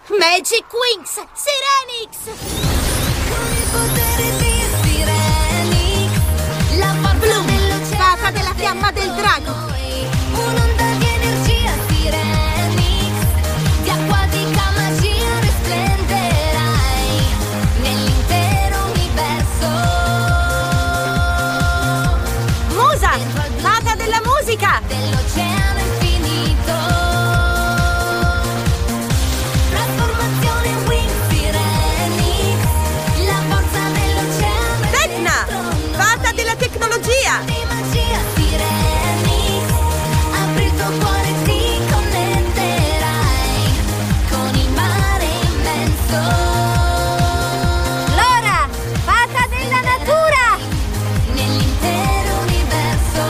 Magic Wings Sirenix! Con il potere di Sirenix, la forza dell'oceano, fata della fiamma del drago! un'onda di energia Sirenix, di acquatica magia risplenderai nell'intero universo. Musa! Fata della musica! Dell'oceano infinito. Trasformazione Wings Sirenix, la forza dell'oceano. Tecna! Fata della tecnologia! Di magia Sirenix, apri il tuo cuore e ti connetterai con il mare immenso. Lora! Fata della natura! Nell'intero universo,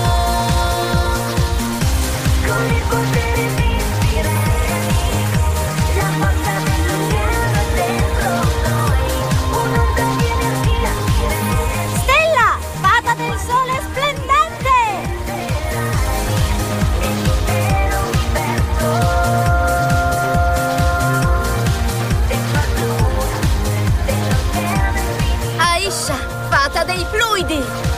con il potere di Sirenix, la forza dell'oceano è dentro noi, un'onda di energia Sirenix. Stella! Fata del sole splendente! Nell'intero universo, dentro al blu dell'oceano infinito. Aisha! Fata dei fluidi!